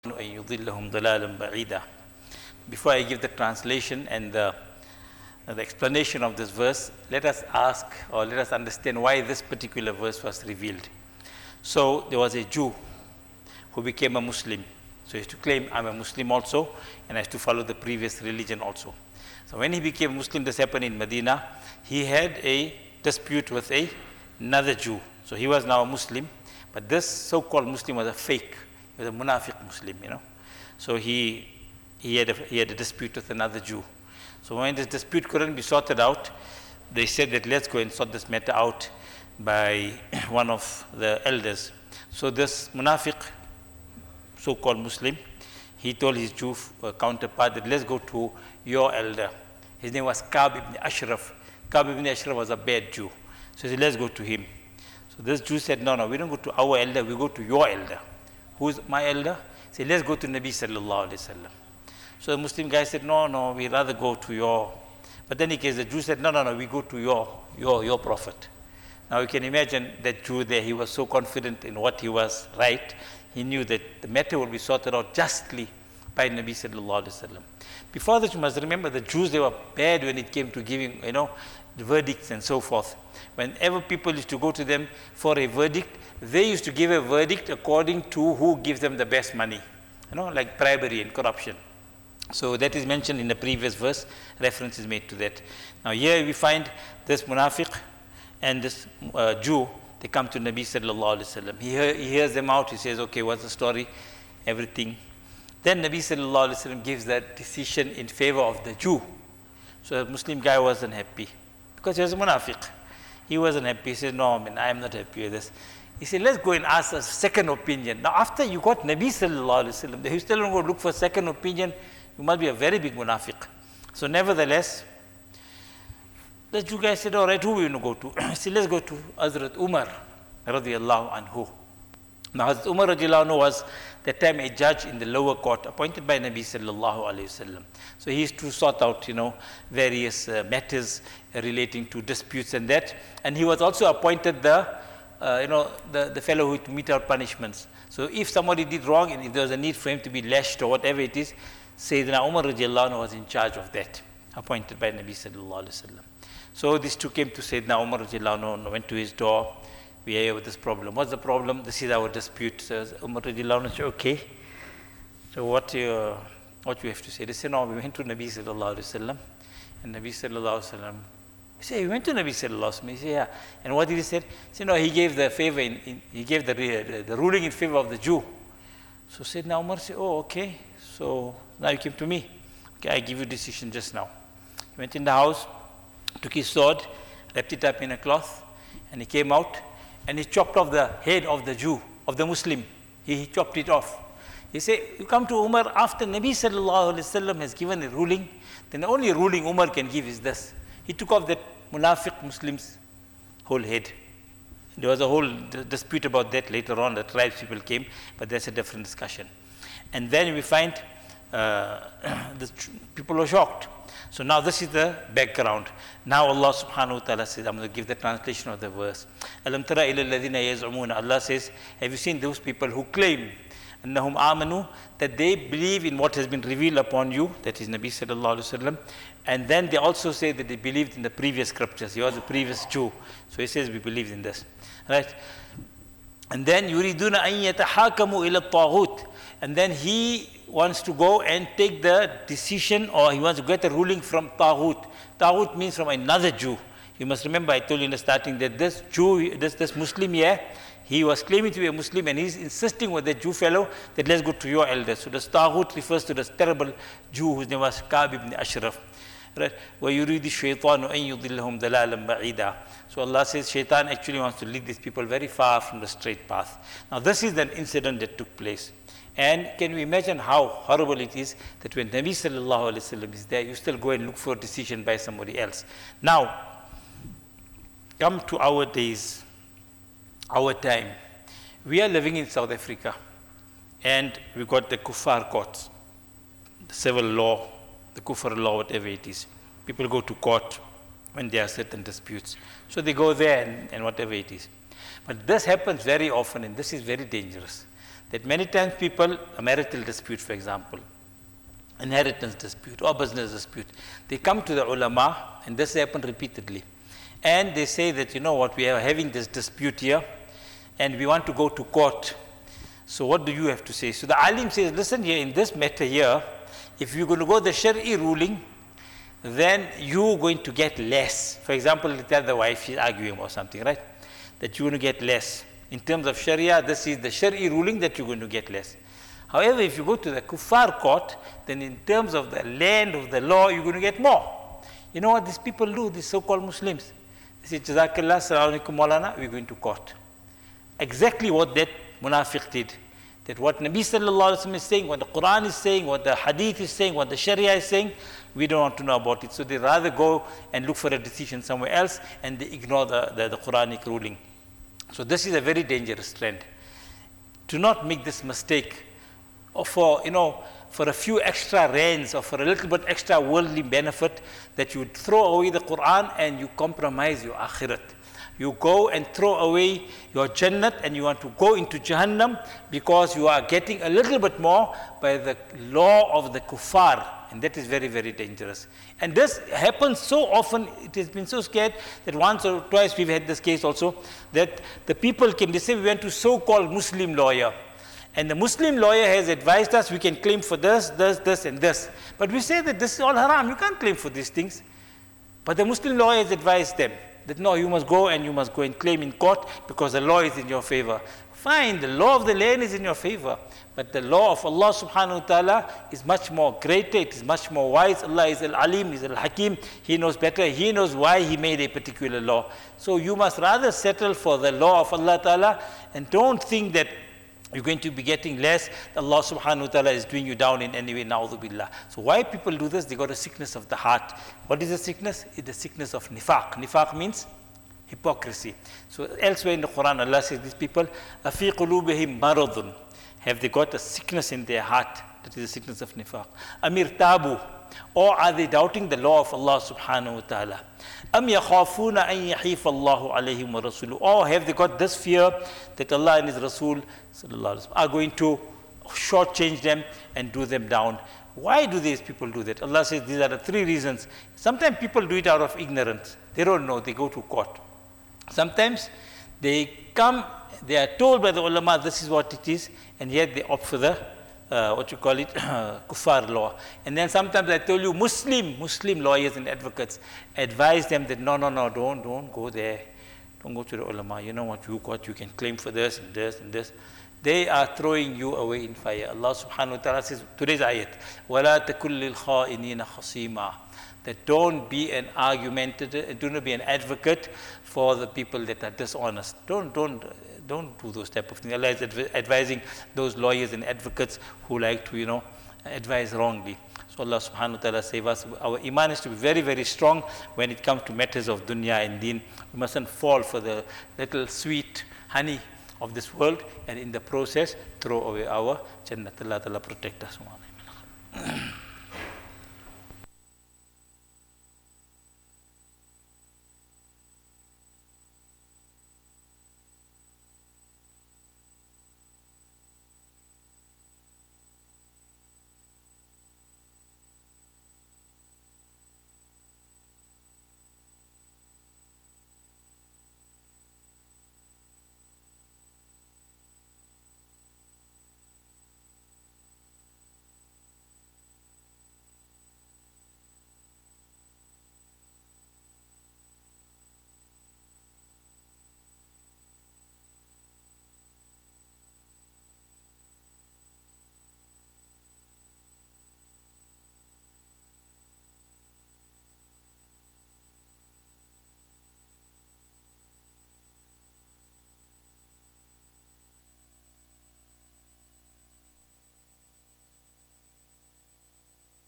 يضلهم ضلالا بعيدا. Before I give the translation and the explanation of this verse, let us ask or let us understand why this particular verse was revealed. So there was a Jew who became a Muslim. So he used to claim, I'm a Muslim also, and I used to follow the previous religion also. So when he became Muslim, this happened in Medina, he had a dispute with another Jew. So he was now a Muslim, but this so-called Muslim was a fake. He was a munafiq Muslim, So he had a dispute with another Jew. So when this dispute couldn't be sorted out, they said that let's go and sort this matter out by one of the elders. So this munafiq, so-called Muslim, he told his Jew counterpart that let's go to your elder. His name was Ka'b ibn Ashraf. Ka'b ibn Ashraf was a bad Jew. So he said, let's go to him. So this Jew said, no, we don't go to our elder, we go to your elder. Who's my elder? He said, let's go to Nabi sallallahu alayhi wa sallam. So the Muslim guy said, no, we'd rather go to your. But then the Jew said, no, we go to your prophet. Now you can imagine that Jew there, he was so confident in what he was right. He knew that the matter would be sorted out justly by Nabi sallallahu alayhi wa sallam. Before that, you must remember the Jews, they were bad when it came to giving, the verdicts and so forth. Whenever people used to go to them for a verdict, they used to give a verdict according to who gives them the best money, like bribery and corruption. So that is mentioned in the previous verse, reference is made to that. Now here we find this munafiq and this Jew, they come to Nabi sallallahu alayhi wa sallam. He hears them out, he says, okay, what's the story, everything. Then Nabi sallallahu alayhi wa sallam gives that decision in favor of the Jew. So the Muslim guy wasn't happy because he was a munafiq. He wasn't happy. He said, no, I am not happy with this. He said, let's go and ask a second opinion. Now after you got Nabi sallallahu alayhi wa sallam, you still don't go look for a second opinion, you must be a very big munafiq. So nevertheless, the Jew guy said, all right, who are we going to go to? He said, let's go to Hazrat Umar radiallahu anhu. Now Hazrat Umar radiallahu anhu was that time a judge in the lower court appointed by Nabi sallallahu alayhi wasallam. So he used to sort out, various matters relating to disputes and that. And he was also appointed the fellow who would mete out punishments. So if somebody did wrong and if there was a need for him to be lashed or whatever it is, Sayyidina Umar radiallahu anhu was in charge of that, appointed by Nabi sallallahu alayhi wasallam. So these two came to Sayyidina Umar radiallahu anhu, went to his door. We are here with this problem. What's the problem? This is our dispute. So Umar radiallahu anhu said, okay. So what you have to say? They said, no, we went to Nabi sallallahu alayhi wasallam. And Nabi sallallahu alayhi wasallam, he said, you went to Nabi sallallahu alayhi wasallam? He said, yeah. And what did he say? He said, no, he gave the favor, he gave the ruling in favor of the Jew. So Sayyidina Umar said, oh, okay. So now you came to me. Okay, I give you decision just now. He went in the house, took his sword, wrapped it up in a cloth, and he came out, and he chopped off the head of the Jew, of the Muslim. He chopped it off. He said, you come to Umar after Nabi sallallahu alayhi wa sallam has given a ruling, then the only ruling Umar can give is this. He took off that munafiq Muslim's whole head. There was a whole dispute about that later on, the tribes people came, but that's a different discussion. And then we find the people were shocked. So now this is the background. Now Allah subhanahu wa ta'ala says, I'm going to give the translation of the verse. Alam tara ila alladhina yaz'umuna. Allah says, have you seen those people who claim annahum amanu, that they believe in what has been revealed upon you, that is Nabi sallallahu alayhi wa sallam, and then they also say that they believed in the previous scriptures. He was the previous Jew. So he says we believed in this. Right? And then yuriduna an yatahakamu ila at-taghut. And then he wants to go and take the decision, or he wants to get a ruling from Taghut. Taghut means from another Jew. You must remember, I told you in the starting that this Jew, this Muslim here, he was claiming to be a Muslim and he's insisting with the Jew fellow that let's go to your elder. So this Taghut refers to this terrible Jew whose name was Ka'b ibn Ashraf. Right? وَيُرِيدِ الشَّيْطَانُ أَن يُضِلَّهُمْ ضَلَالًا بَعِيدًا. So Allah says Shaitan actually wants to lead these people very far from the straight path. Now this is an incident that took place. And can we imagine how horrible it is that when Nabi sallallahu alayhi wa sallam is there, you still go and look for a decision by somebody else. Now, come to our days, our time. We are living in South Africa, and we got the kuffar courts, the civil law, the kufr law, whatever it is. People go to court when there are certain disputes. So they go there and whatever it is. But this happens very often, and this is very dangerous. that many times people, a marital dispute, for example, inheritance dispute or business dispute, they come to the ulama, and this happens repeatedly. And they say that, you know what, we are having this dispute here, and we want to go to court. So what do you have to say? So the alim says, listen here, in this matter here, if you're going to go the Shari'i ruling, then you're going to get less. For example, tell the wife, she's arguing or something, right? That you're going to get less. In terms of Sharia, this is the Shari'i ruling that you're going to get less. However, if you go to the kuffar court, then in terms of the land of the law, you're going to get more. You know what these people do, these so-called Muslims? They say, Jazakallah, Assalamu alaikum Maulana, we're going to court. Exactly what that munafiq did. That what Nabi sallallahu alaihi wasallam is saying, what the Quran is saying, what the hadith is saying, what the Sharia is saying, we don't want to know about it. So they rather go and look for a decision somewhere else, and they ignore the Quranic ruling. So this is a very dangerous trend. Do not make this mistake, or for a few extra rands or for a little bit extra worldly benefit, that you throw away the Quran and you compromise your akhirat. You go and throw away your Jannat and you want to go into Jahannam because you are getting a little bit more by the law of the kuffar. And that is very, very dangerous. And this happens so often, it has been so scared that once or twice we've had this case also, that the people came, they say we went to so-called Muslim lawyer. And the Muslim lawyer has advised us we can claim for this, this and this. But we say that this is all haram, you can't claim for these things. But the Muslim lawyer has advised them that no, you must go and claim in court because the law is in your favor. Fine, the law of the land is in your favor. But the law of Allah subhanahu wa ta'ala is much more greater, it is much more wise. Allah is Al-Alim, is Al-Hakim. He knows better, He knows why He made a particular law. So you must rather settle for the law of Allah ta'ala and don't think that you're going to be getting less. Allah subhanahu wa ta'ala is doing you down in any way, na'udhu billah. So why people do this? They got a sickness of the heart. What is the sickness? It's the sickness of nifaq. Nifaq means hypocrisy. So elsewhere in the Quran, Allah says these people, أَفِي قُلُوبِهِمْ مَرَضٌ. Have they got a sickness in their heart? That is the sickness of nifaq. Amir tabu. Or are they doubting the law of Allah subhanahu wa ta'ala? Am yakhafuna an yahifa Allahu alayhim wa rasuluhu. Or have they got this fear that Allah and His Rasul sallallahu alaihi wasallam are going to shortchange them and do them down? Why do these people do that? Allah says these are the three reasons. Sometimes people do it out of ignorance. They don't know, they go to court. Sometimes they come, they are told by the ulama this is what it is, and yet they opt for the kuffar law. And then sometimes I tell you, Muslim lawyers and advocates advise them that no, don't go there. Don't go to the ulama. You know what you can claim for this and this and this. They are throwing you away in fire. Allah subhanahu wa ta'ala says, today's ayat, وَلَا تَكُلِّ الْخَائِنِينَ خَصِيمًا. That don't be an argumentative, do not be an advocate for the people that are dishonest. Don't do those type of things. Allah is advising those lawyers and advocates who like to, advise wrongly. So Allah subhanahu wa ta'ala save us. Our iman is to be very, very strong when it comes to matters of dunya and deen. We mustn't fall for the little sweet honey of this world and in the process throw away our Jannat. Allah ta'ala protect us.